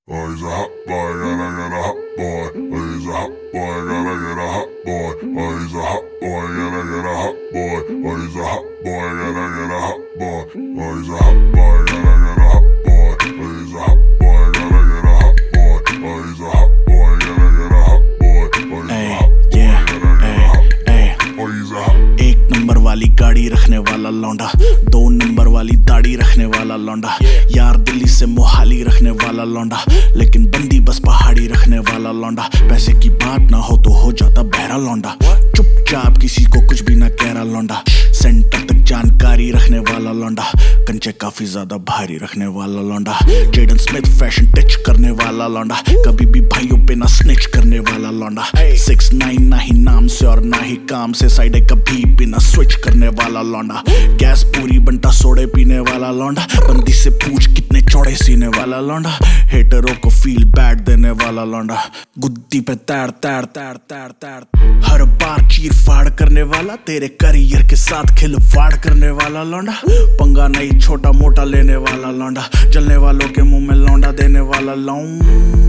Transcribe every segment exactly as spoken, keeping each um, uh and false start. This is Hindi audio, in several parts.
Oh, he's a hot boy, gotta get a hot boy. Oh, he's a hot boy, gotta get a hot boy. Oh, he's a hot boy, gotta get a hot boy. Oh, he's a hot boy, gotta get a hot boy. Oh, he's a hot boy, gotta get a hot boy. Oh, he's a hot boy, gotta get a hot boy. Oh, he's a hot boy, gotta get a hot boy. Oh, he's a hot boy, gotta get a hot boy. Oh, he's a hot. एक नंबर वाली गाड़ी रखने वाला लौंडा, दो नंबर वाली दाढ़ी रखने वाला लौंडा, यार दिल्ली से मोहाली रखने वाला लौंडा, लेकिन बंदी बस पहाड़ी रखने वाला लौंडा। पैसे की बात ना हो तो हो जाता बहरा लौंडा, चुपचाप किसी को कुछ भी ना कह रहा लौंडा। सेंटर तक जानकारी रखने वाला लौंडा, कंचे काफी ज्यादा भारी रखने वाला लौंडा। जेडन स्मिथ फैशन टच करने वाला लौंडा, कभी भी भाइयों पे ना स्निच करने वाला लौंडा। सिक्स नाइन ना ही नाम से और ना ही काम से, साइड कभी भी ना स्विच करने वाला लौंडा। गैस पूरी बंटा सोडे पीने वाला लौंडा, बंदी से पूछ कितने चौड़े सीने वाला लौंडा। हेटरों को फील बैड देने वाला लौंडा, गुद्दी पे तैर तैर तैर तैर तैर हर बार चीर फाड़ करने वाला, तेरे करियर के साथ खिलवाड़ करने वाला लौंडा। पंगा नहीं छोटा मोटा लेने वाला लौंडा, जलने वालों के मुंह में लौंडा देने वाला लौंडा।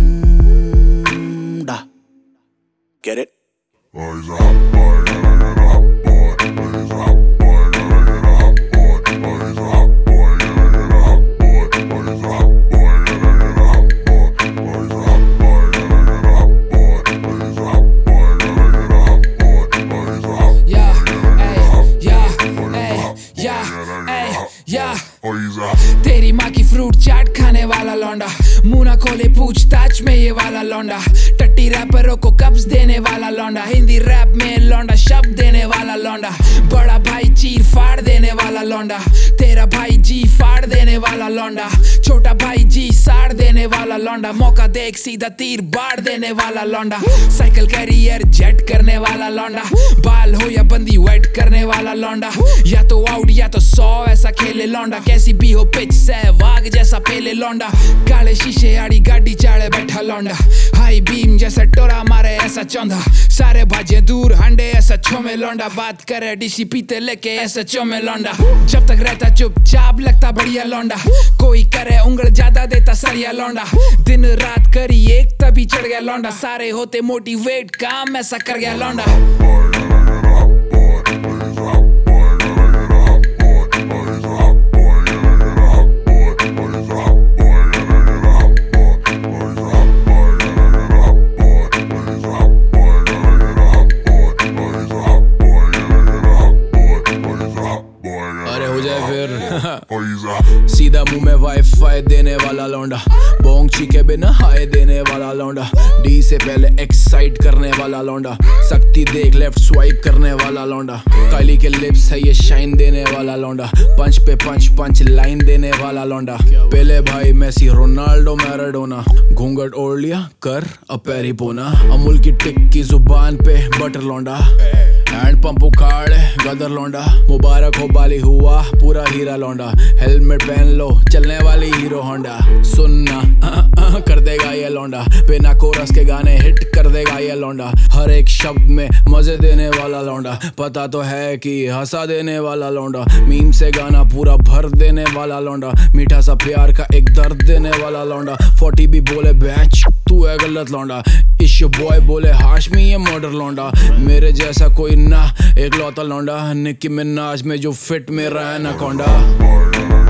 Get it? Oh, he's a hot boy, gotta get a hot boy. Oh, he's a hot boy, gotta get a hot boy. Oh, he's a hot boy, gotta get a hot boy. Oh, he's a hot boy, gotta get a hot boy. Oh, he's a hot boy, gotta get a hot boy. Oh, he's a hot boy, gotta get a hot boy. Oh, he's a hot boy, yeah, gotta get a hot boy. yeah, Oh, he's a hey, hot boy, yeah, gotta get hey, a hot yeah. boy. Oh, he's a hot. तेरी माँ की फ्रूट चाट खाने वाला लौंडा, मुंह ना खोले पूछताछ में ये वाला लौंडा। टट्टी रैपरों को कब्ज देने वाला लौंडा, हिंदी रैप में लौंडा शब्द देने वाला लौंडा। बड़ा भाई चीर फाड़ देने वाला लौंडा, तेरा भाई जी फाड़ देने वाला लौंडा। छोटा भाई जी साड़ देने वाला लौंडा, मौका देख सीधा तीर बाड़ देने वाला लौंडा। साइकिल कैरियर जेट करने वाला लौंडा, बाल हो या बंदी वेट करने वाला लौंडा। या तो आउट या तो सौ ऐसा खेले लौंडा, कैसी भी हो पिच सहवाग जैसा पेले लौंडा। काले शीशे आड़ी गाड़ी चाड़े बैठा लौंडा, हाई बीम जैसा टोरा मारे ऐसा चौंधा। सारे भाजे दूर हंडे ऐसा छोमे लौंडा, बात करे डीसी पीते लेके ऐसा चोमे लौंडा। जब तक रहता चुपचाप लगता बढ़िया लौंडा, कोई करे उंगल ज्यादा देता सरिया लौंडा। दिन रात करी एक तभी चढ़ गया लौंडा, सारे होते मोटिवेट काम ऐसा कर गया लौंडा। अरे हो जाए फिर सीधा मुंह में वाईफाई देने वाला लौंडा, बोंग चीके बिना हाय देने वाला लौंडा। डी से पहले एक्साइट करने वाला लौंडा, शक्ति देख लेफ्ट स्वाइप करने वाला लौंडा। काली के लिप्स है ये शाइन देने वाला लौंडा, पंच पे पंच पंच लाइन देने वाला लौंडा। पहले भाई मेसी रोनाल्डो मैराडोना, घूंघट ओढ़ लिया कर अब पैरी पोना। अमूल की टिक की जुबान पे बटर लौंडा, हैंड पंप उखाड़े गदर लौंडा। मुबारक हो बाली हुआ पूरा हीरा लौंडा, हेलमेट पहन लो चलने वाली हीरो होंडा। सुनना आ, आ, कर देगा ये लौंडा, बिना कोरस के गाने हिट कर देगा ये लौंडा। हर एक शब्द में मजे देने वाला लौंडा, पता तो है कि हंसा देने वाला लौंडा। मीम से गाना पूरा भर देने वाला लौंडा, मीठा सा प्यार का एक दर्द देने वाला लौंडा। फोर्टी भी बोले बैच तू है गलत लौंडा, इश्यू बॉय बोले हाशमी ये मर्डर लौंडा। मेरे जैसा कोई ना एक लौता लौंडा, निक्की मिनाज में जो फिट में रहा है ना कौंडा।